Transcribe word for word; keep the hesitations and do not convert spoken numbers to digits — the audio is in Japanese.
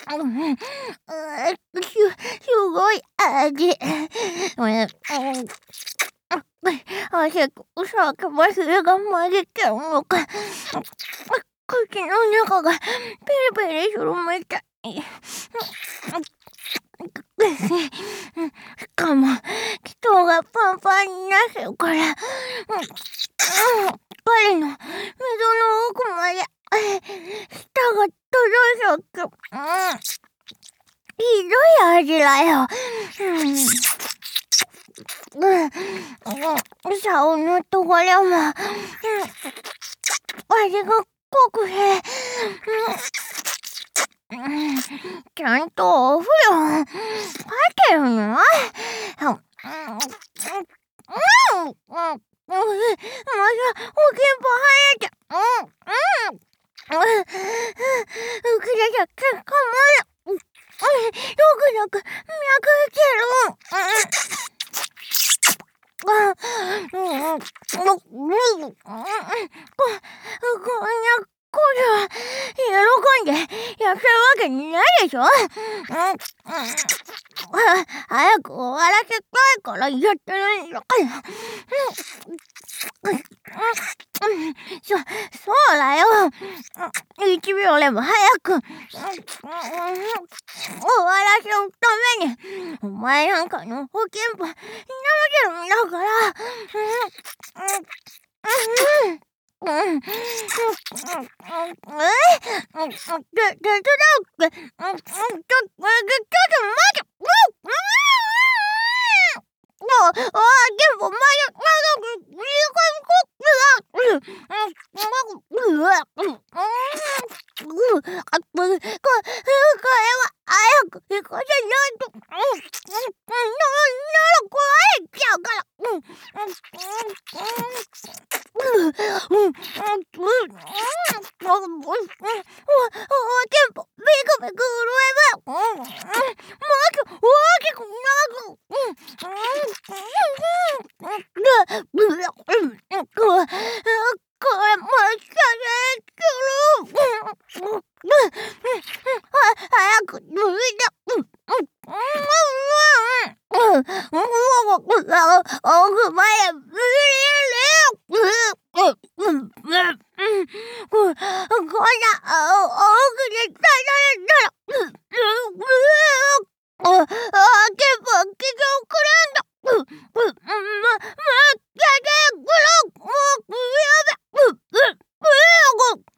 うん、うすすごい味。うん汗さけばすれが混じってるのか。口の中がペリペリするみたい。しかも人がパンパンになってるから、彼の溝の奥まで舌が届いちゃって、うん、ひどい味だよ。うん、サウナとこれも、うん、味が濃くて、うん、ちゃんとお風呂入ってるの？うん、うん、うん、またおけんぽ入れちゃ、うん、うん、うん、うくれちゃ結果もよくよく脈してる。うん、うん、うん、うん、ここんなこれは喜んでやってるわけにないでしょ。うん、うん、早く終わらせたいからやってるんだから。うん、そ、そうだよ。一秒でも早く、うん、終わらせるために、お前なんかの保健婆、舐めてるんだから。うん、うん、うん、うん、え、手伝うって、ちょ、ちょっと待って、もう、あ、でも、まだ、まだ、リーガンコップだ。うん、うん、うん、うん、うん、こ、これは、早く、行かせないと、うん、